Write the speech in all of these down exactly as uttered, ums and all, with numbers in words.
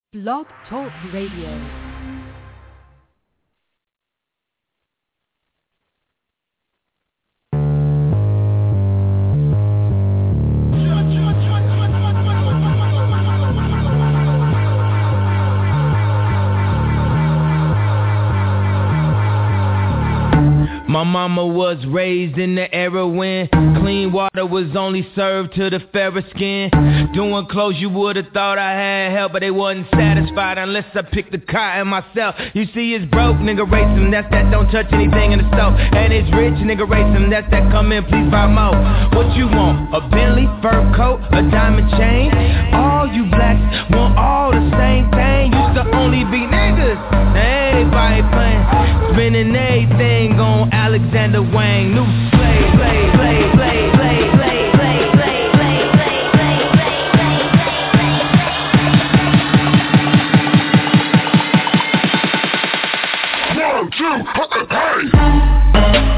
Blog Talk Radio. My mama was raised in the era when clean water was only served to the fairer skin. Doing clothes you would've thought I had help, but they wasn't satisfied unless I picked the cotton myself. You see it's broke, nigga race him, that's that don't touch anything in the stove. And it's rich, nigga race him, that's that come in, please buy more. What you want, a Bentley, fur coat, a diamond chain? All you blacks want all the same thing. Used to only be niggas, now everybody playing. Spending everything on Alexander Wang, new slave, slave, slave, slave, slave, slave, slave, slave, slave, slave, slave, slave. One, two, hey!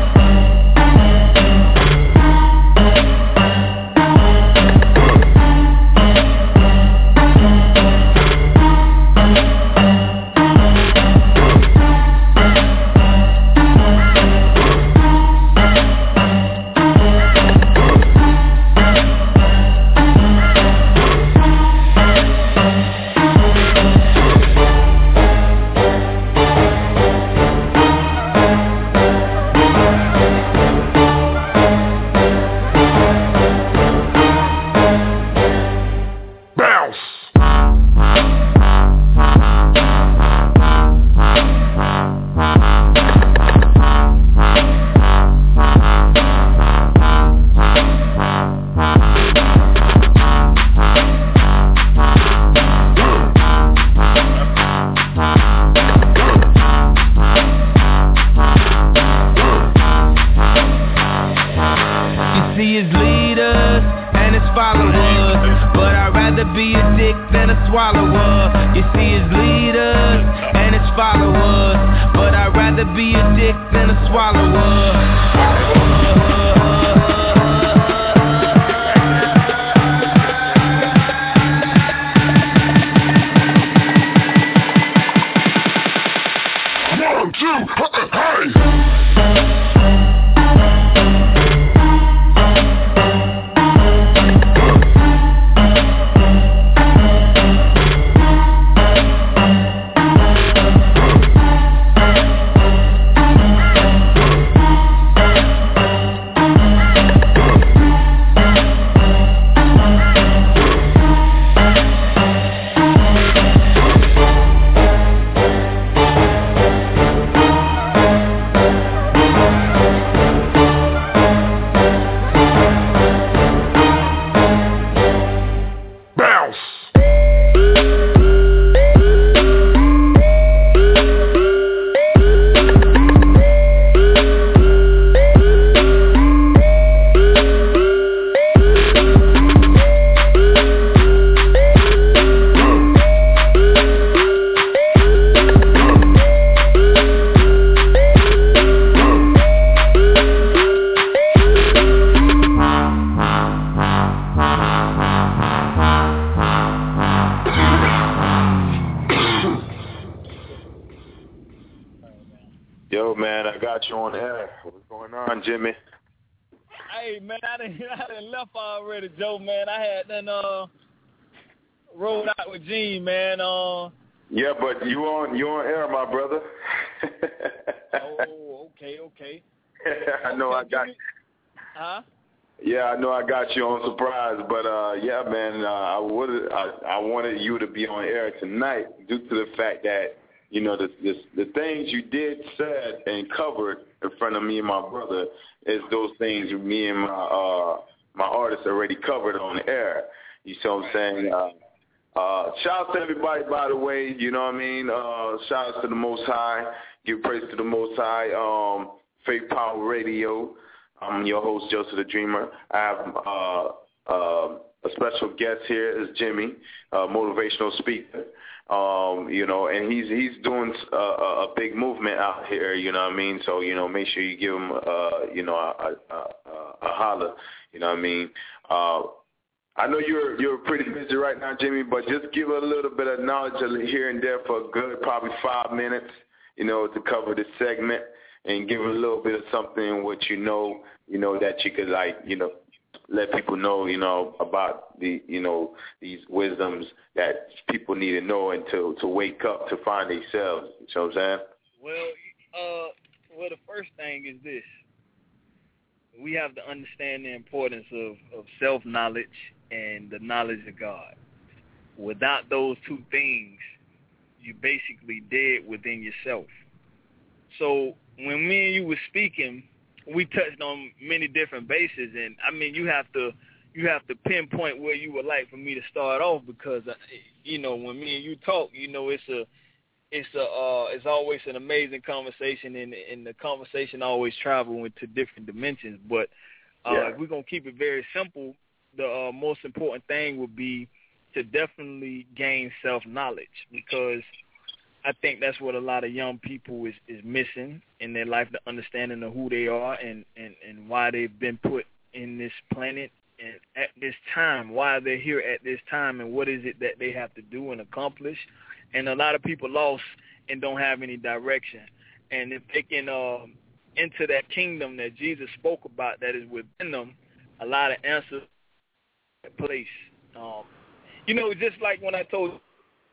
Jimmy. Hey man, I didn't I didn't left already, Joe man. I had done uh rolled out with Gene, man. Uh Yeah, but you on you on air, my brother. Oh, okay, okay. I know okay, I got me, Huh? Yeah, I know I got you on surprise, but uh yeah, man, uh, I would I, I wanted you to be on air tonight due to the fact that you know, the, the the things you did, said, and covered in front of me and my brother is those things me and my uh, my artists already covered on the air. You see what I'm saying? Uh, uh, shout out to everybody, by the way. You know what I mean? Uh, shout out to the Most High. Give praise to the Most High. Um, Faith Power Radio. I'm your host, Joseph the Dreamer. I have uh, uh, a special guest here is Jimmy, a motivational speaker. Um, you know, and he's he's doing a, a big movement out here, you know what I mean? So, you know, make sure you give him, uh, you know, a, a, a, a holler, you know what I mean? Uh, I know you're you're pretty busy right now, Jimmy, but just give a little bit of knowledge here and there for a good probably five minutes, you know, to cover this segment and give a little bit of something what you know, you know, that you could like, you know, let people know, you know, about the, you know, these wisdoms that people need to know and to, to wake up to find themselves. You know what I'm saying? Well, uh, well, the first thing is this. We have to understand the importance of, of self-knowledge and the knowledge of God. Without those two things, you're basically dead within yourself. So when me and you were speaking, we touched on many different bases, and I mean, you have to you have to pinpoint where you would like for me to start off, because you know, when me and you talk, you know, it's a it's a uh, it's always an amazing conversation, and and the conversation always travels into different dimensions. But uh, yeah. if we're gonna keep it very simple, the uh, most important thing would be to definitely gain self-knowledge, because I think that's what a lot of young people is, is missing in their life, the understanding of who they are and, and, and why they've been put in this planet and at this time, why they're here at this time, and what is it that they have to do and accomplish. And a lot of people lost and don't have any direction. And if they can uh, enter that kingdom that Jesus spoke about that is within them, a lot of answers take place. Um, you know, just like when I told you.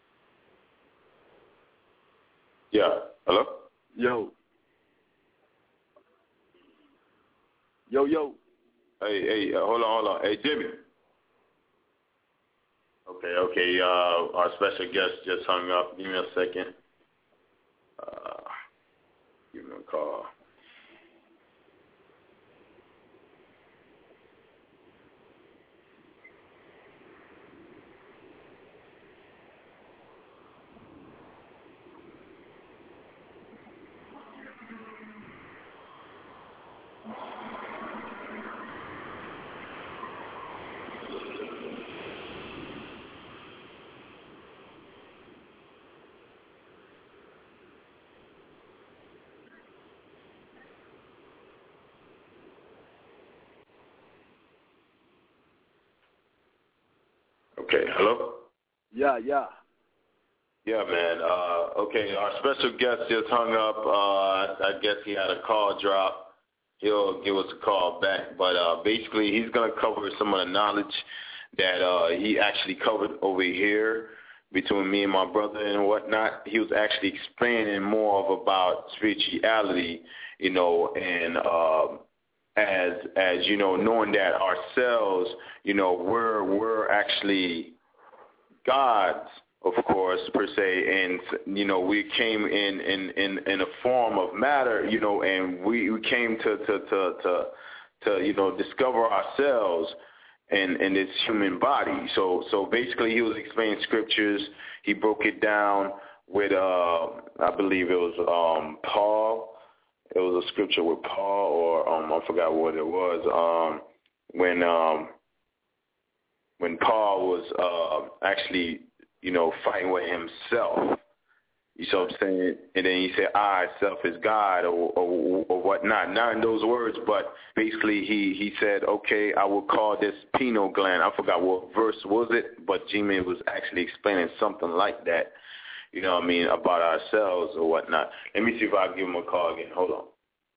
Yeah. Hello? Yo. Yo, yo. Hey, hey, uh, hold on, hold on. Hey, Jimmy. Okay, okay. Uh, our special guest just hung up. Give me a second. Uh, give me a call. Okay, hello? Yeah, yeah. Yeah, man. Uh, okay, our special guest just hung up. Uh, I guess he had a call drop. He'll give us a call back. But uh, basically, he's going to cover some of the knowledge that uh, he actually covered over here between me and my brother and whatnot. He was actually explaining more of about spirituality, you know, and uh, as as you know, knowing that ourselves, you know, we're we're actually gods, of course, per se, and you know, we came in in in, in a form of matter, you know, and we, we came to to, to to to you know discover ourselves in in this human body. So so basically, he was explaining scriptures. He broke it down with uh, I believe it was um, Paul. It was a scripture with Paul, or um, I forgot what it was. Um, when um, when Paul was uh, actually, you know, fighting with himself. You see what I'm saying? And then he said, "I, self is God," or, or, or whatnot. Not in those words, but basically he, he said, "Okay, I will call this pineal gland." I forgot what verse was it, but G-Man was actually explaining something like that. You know what I mean, about ourselves or whatnot. Let me see if I can give him a call again. Hold on.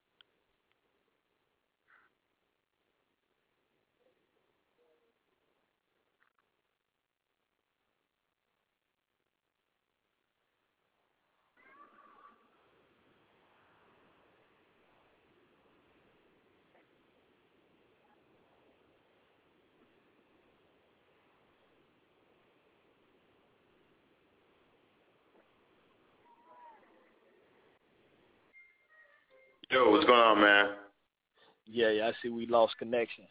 Yo, what's going on, man? Yeah, yeah, I see we lost connection.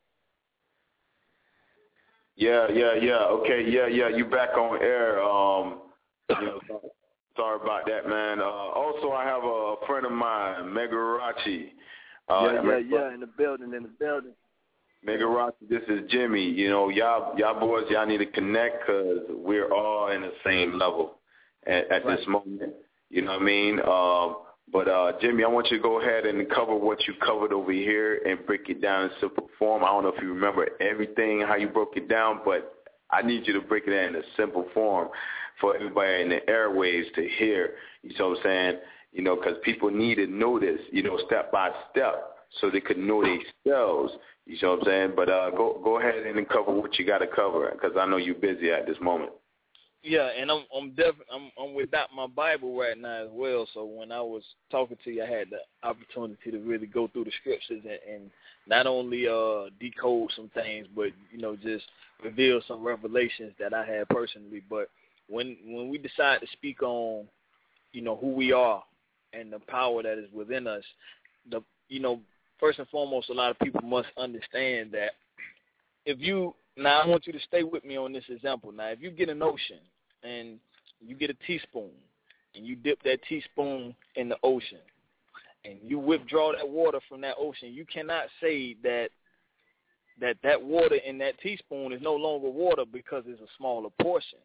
Yeah, yeah, yeah. Okay, yeah, yeah. You back on air. Um, you know, sorry about that, man. Uh, also, I have a friend of mine, Megarachi. Uh, yeah, yeah, yeah. In the building, in the building. Megarachi, this is Jimmy. You know, y'all, y'all boys, y'all need to connect because we're all in the same level at, at right. this moment. You know what I mean? Um, But, uh, Jimmy, I want you to go ahead and cover what you covered over here and break it down in simple form. I don't know if you remember everything, how you broke it down, but I need you to break it down in a simple form for everybody in the airwaves to hear. You know what I'm saying? You know, because people need to know this, you know, step by step so they could know themselves. You know what I'm saying? But uh, go go ahead and cover what you got to cover because I know you're busy at this moment. Yeah, and I'm I'm def- I'm I'm without my Bible right now as well. So when I was talking to you, I had the opportunity to really go through the scriptures and, and not only uh, decode some things, but you know just reveal some revelations that I had personally. But when when we decide to speak on, you know, who we are and the power that is within us, the you know first and foremost, a lot of people must understand that if you now I want you to stay with me on this example. Now, if you get an ocean and you get a teaspoon and you dip that teaspoon in the ocean and you withdraw that water from that ocean, you cannot say that that that water in that teaspoon is no longer water because it's a smaller portion.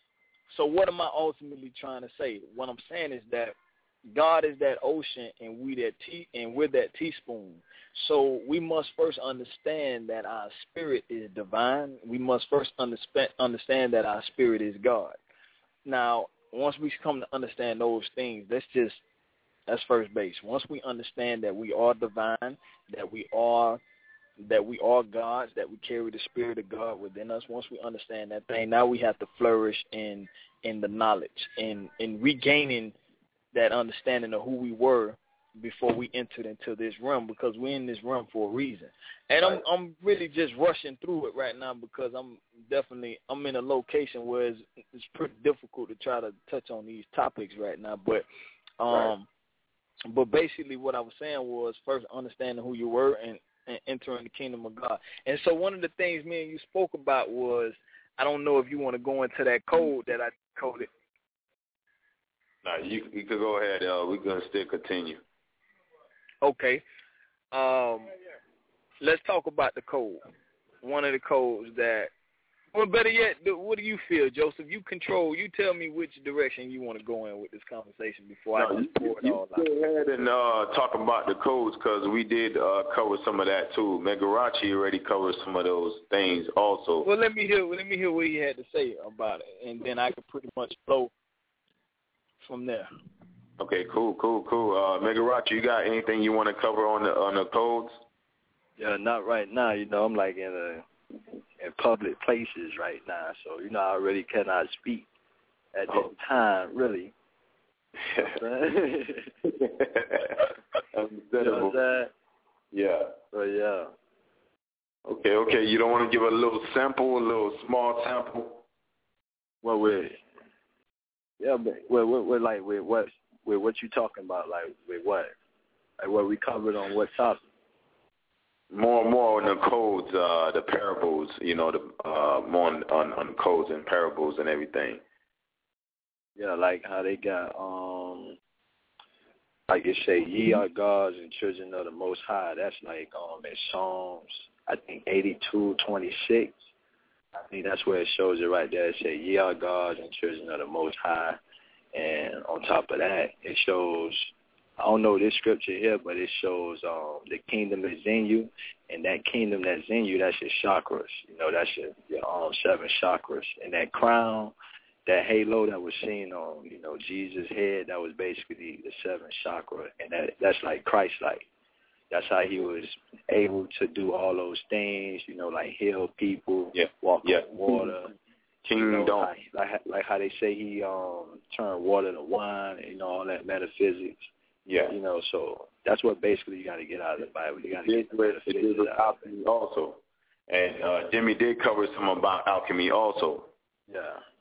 So what am I ultimately trying to say? What I'm saying is that God is that ocean and we that tea and we're that teaspoon. So we must first understand that our spirit is divine. We must first understand that our spirit is God. Now, once we come to understand those things, that's just that's first base. Once we understand that we are divine, that we are that we are gods, that we carry the spirit of God within us, once we understand that thing, now we have to flourish in in the knowledge, in in regaining that understanding of who we were before we entered into this realm, because we're in this realm for a reason. And I'm I'm really just rushing through it right now because I'm definitely I'm in a location where it's, it's pretty difficult to try to touch on these topics right now. But um, right. but basically what I was saying was first understanding who you were and, and entering the kingdom of God. And so one of the things me and you spoke about was, I don't know if you want to go into that code that I coded. No, you, you could go ahead. Uh, we're going to still continue. Okay. Um, let's talk about the code. One of the codes that, well, better yet, what do you feel, Joseph? You control, you tell me which direction you want to go in with this conversation before no, I just pour it you all go out. Go ahead and uh, talk about the codes because we did uh, cover some of that too. Megarachi already covered some of those things also. Well, let me hear, let me hear what he had to say about it, and then I can pretty much flow from there. Okay, cool, cool, cool. Uh, Megarachi, you got anything you want to cover on the on the codes? Yeah, not right now. You know, I'm like in a in public places right now, so you know I really cannot speak at this oh. time, really. Understandable. You know what I'm yeah. But yeah. Okay, okay. You don't want to give a little sample, a little small sample? Well, we're yeah, but we're, we're, we're like with what with what you talking about, like with what, like what we covered on what topic? More and more on the codes, uh, the parables, you know, the uh, more on, on on the codes and parables and everything. Yeah, like how they got um, like it say, ye are gods and children of the Most High. That's like um in Psalms, I think eighty-two twenty-six. I think that's where it shows it right there. It say, ye are gods and children of the Most High. And on top of that, it shows, I don't know this scripture here, but it shows um, the kingdom is in you. And that kingdom that's in you, that's your chakras. You know, that's your, your um, seven chakras. And that crown, that halo that was seen on, you know, Jesus' head, that was basically the seventh chakra. And that that's like Christ-like. That's how he was able to do all those things, you know, like heal people, yeah. walk yeah. on water. Kingdom. You know, like, like like how they say he um turned water to wine, you know, all that metaphysics. Yeah. You know, so that's what basically you got to get out of the Bible. You got to get the metaphysics out. Alchemy also, and uh, Jimmy did cover some about alchemy also. Yeah.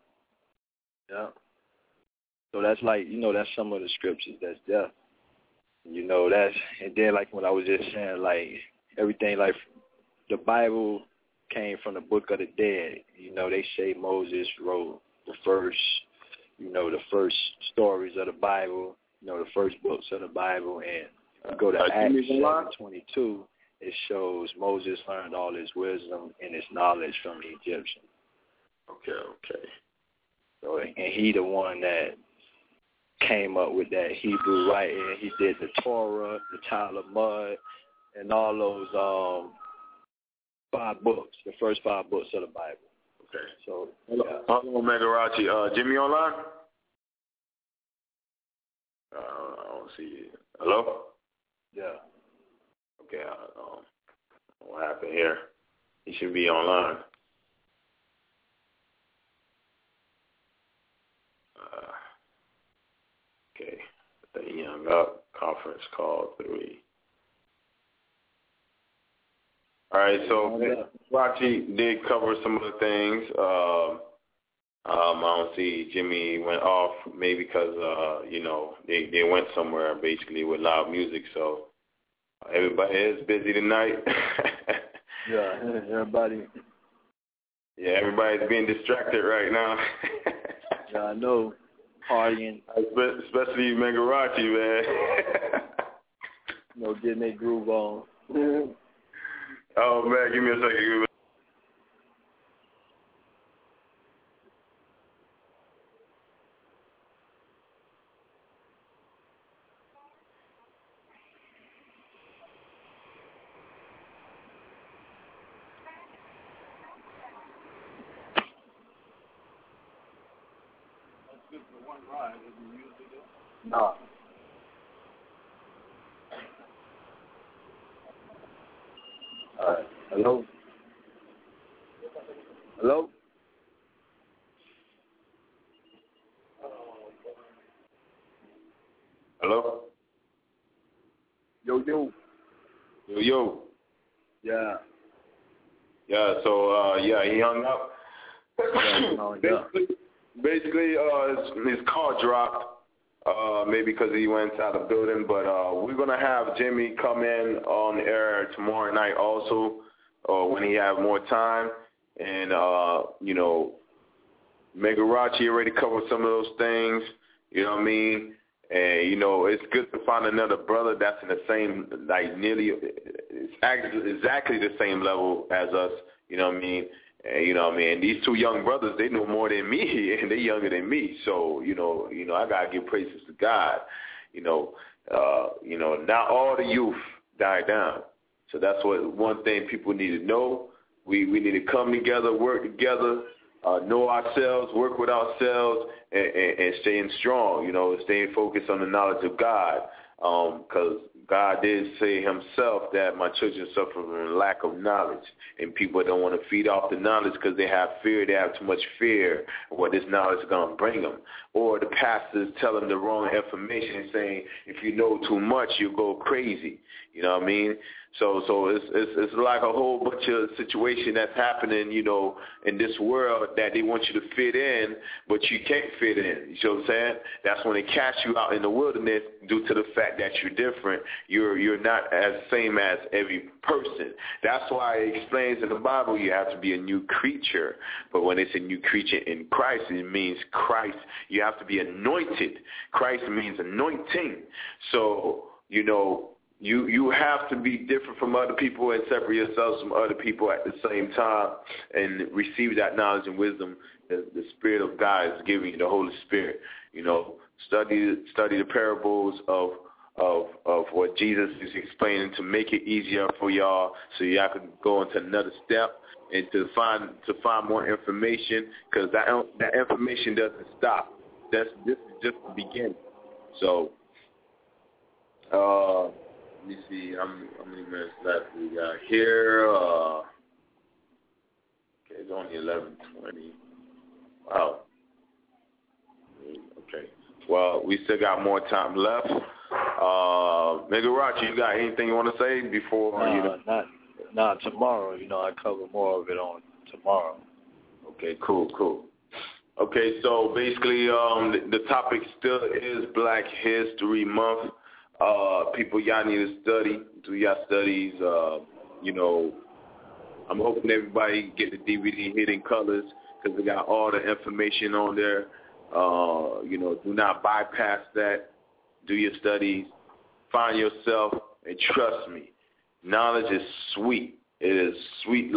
Yeah. So that's like, you know, that's some of the scriptures that's there. You know, that's, and then like what I was just saying, like everything, like the Bible came from the book of the dead. You know, they say Moses wrote the first, you know, the first stories of the Bible, you know, the first books of the Bible. And you go to uh, Acts seven twenty-two, it shows Moses learned all his wisdom and his knowledge from the Egyptians. Okay, okay. So, and he the one that came up with that Hebrew writing. He did the Torah, the Child of Mud, and all those um, five books, the first five books of the Bible. Okay. So, hello, yeah. hello Megarachi. Uh, Jimmy online? Uh, I don't see you. Hello? Yeah. Okay. Uh, um, what happened here? He should be online. Uh, okay. The Young Up conference call three. All right, so Rachi did cover some of the things. Uh, um, I don't see Jimmy went off, maybe because, uh, you know, they, they went somewhere basically with loud music. So everybody is busy tonight. Yeah, everybody. Yeah, everybody's being distracted right now. Yeah, I know. Partying. Especially Megarachi, man. You know, getting their groove on. Oh, man, give me a second. Give me No. All right. Hello? Hello? Hello? Yo, yo. Yo, yo. Yeah. Yeah, so, uh, yeah, he hung up. Oh, yeah. Basically, basically uh, his, his call dropped. Uh, maybe because he went inside the building, but uh, we're going to have Jimmy come in on the air tomorrow night also uh, when he have more time. And, uh, you know, Megarachi already covered some of those things, you know what I mean? And, you know, it's good to find another brother that's in the same, like nearly, it's actually exactly the same level as us, you know what I mean? And, you know what I mean? These two young brothers, they know more than me, and they're younger than me. So, you know, you know, I got to give praises to God. You know, uh, you know, not all the youth died down. So that's what one thing people need to know. We we need to come together, work together, uh, know ourselves, work with ourselves, and, and, and staying strong, you know, staying focused on the knowledge of God. Because um, God did say himself that my children suffer from lack of knowledge, and people don't want to feed off the knowledge because they have fear. They have too much fear of what this knowledge is going to bring them. Or the pastors tell them the wrong information, saying if you know too much, you'll go crazy. You know what I mean? So, so it's it's it's like a whole bunch of situation that's happening, you know, in this world that they want you to fit in, but you can't fit in. You know what I'm saying? That's when they cast you out in the wilderness due to the fact that you're different. You're you're not as same as every person. That's why it explains in the Bible you have to be a new creature. But when it's a new creature in Christ, it means Christ. You have to be anointed. Christ means anointing. So, you know, You you have to be different from other people and separate yourselves from other people at the same time and receive that knowledge and wisdom that the Spirit of God is giving you, the Holy Spirit. You know, study study the parables of of of what Jesus is explaining to make it easier for y'all, so y'all can go into another step and to find to find more information, because that that information doesn't stop. That's this is just the beginning. So. Uh, Let me see how many, how many minutes left we got here. Uh, okay, it's only eleven twenty. Wow. Okay. Well, we still got more time left. Uh, Megarachi, you got anything you want to say before? Nah, you know? not, not tomorrow. You know, I cover more of it on tomorrow. Okay, cool, cool. Okay, so basically um, the, the topic still is Black History Month. Uh, people, y'all need to study, do y'all studies. Uh, you know, I'm hoping everybody get the D V D Hidden Colors because they got all the information on there. Uh, you know, do not bypass that. Do your studies. Find yourself, and trust me, knowledge is sweet. It is sweet like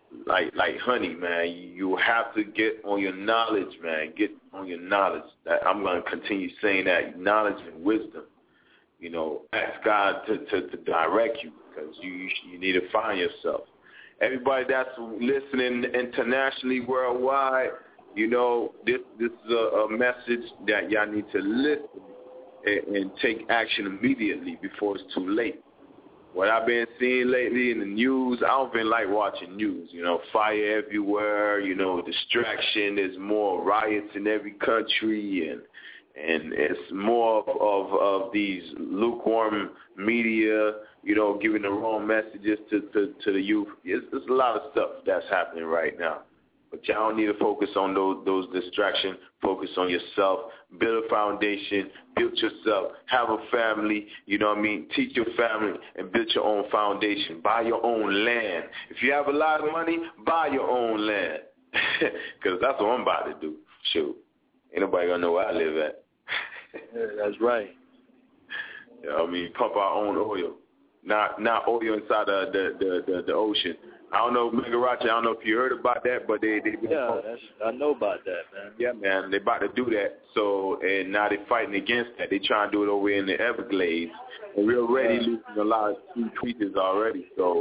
like like honey, man. You have to get on your knowledge, man. Get on your knowledge. That I'm going to continue saying that, knowledge and wisdom. You know, ask God to, to, to direct you, because you, you you need to find yourself. Everybody that's listening internationally, worldwide, you know, this this is a, a message that y'all need to listen and, and take action immediately before it's too late. What I've been seeing lately in the news, I don't even like watching news. You know, fire everywhere. You know, distraction. There's more riots in every country, and and it's more of, of, of these lukewarm media, you know, giving the wrong messages to, to, to the youth. It's, it's a lot of stuff that's happening right now. But y'all need to focus on those those distractions. Focus on yourself. Build a foundation. Build yourself. Have a family. You know what I mean? Teach your family and build your own foundation. Buy your own land. If you have a lot of money, buy your own land. Because that's what I'm about to do. Shoot. Ain't nobody going to know where I live at. Yeah, that's right. You know what I mean? Pump our own oil. Not not oil inside the the, the, the, the ocean. I don't know, Megarachi, I don't know if you heard about that, but they they yeah, that's, I know about that, man. Yeah, man, they about to do that. So, and now they're fighting against that. They trying to do it over in the Everglades, and we're already yeah. losing a lot of sea creatures already. So,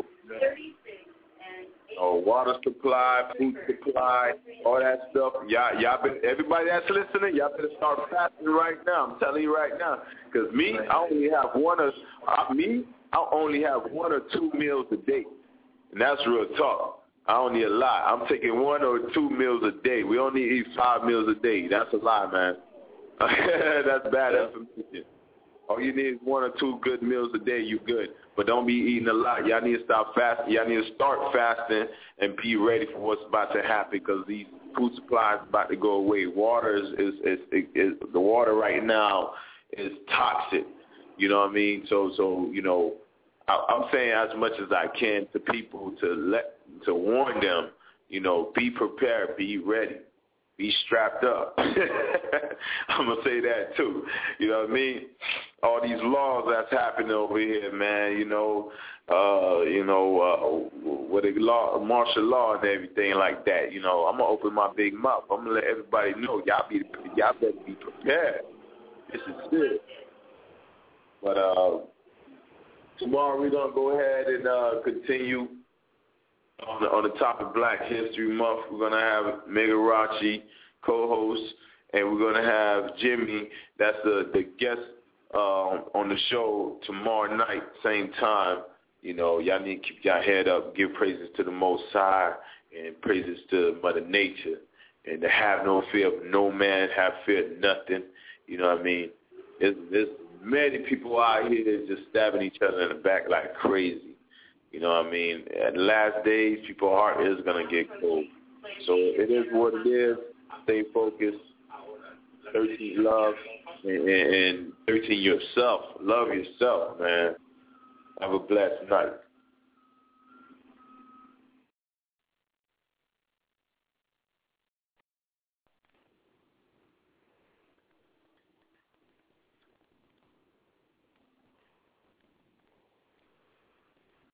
oh, water supply, food supply, all that stuff. Y'all, y'all been, everybody that's listening, y'all better start fasting right now. I'm telling you right now, because me, I only have one or uh, me, I only have one or two meals a day. And that's real talk. I don't need a lot. I'm taking one or two meals a day. We only eat five meals a day. That's a lie, man. That's bad information. All you need is one or two good meals a day. You good. But don't be eating a lot. Y'all need to stop fasting. Y'all need to start fasting and be ready for what's about to happen, because these food supplies are about to go away. Water is, is, is, is, is the water right now is toxic. You know what I mean? So, so you know, I'm saying as much as I can to people to let to warn them, you know, be prepared, be ready, be strapped up. I'm gonna say that too. You know what I mean? All these laws that's happening over here, man. You know, uh, you know, uh, with the law, martial law and everything like that. You know, I'm gonna open my big mouth. I'm gonna let everybody know, y'all be, y'all better be prepared. This is serious. But uh. Tomorrow we're going to go ahead and uh, continue on the, on the topic Black History Month. We're going to have Megarachi co-host, and we're going to have Jimmy, that's the, the guest uh, on the show tomorrow night, same time. You know, y'all need to keep your head up, give praises to the Most High, and praises to Mother Nature, and to have no fear of no man, have fear of nothing. You know what I mean? It's, it's many people out here just stabbing each other in the back like crazy. You know what I mean? At the last days, people's heart is going to get cold. So it is what it is. Stay focused. thirteen love. And, and thirteen yourself. Love yourself, man. Have a blessed night.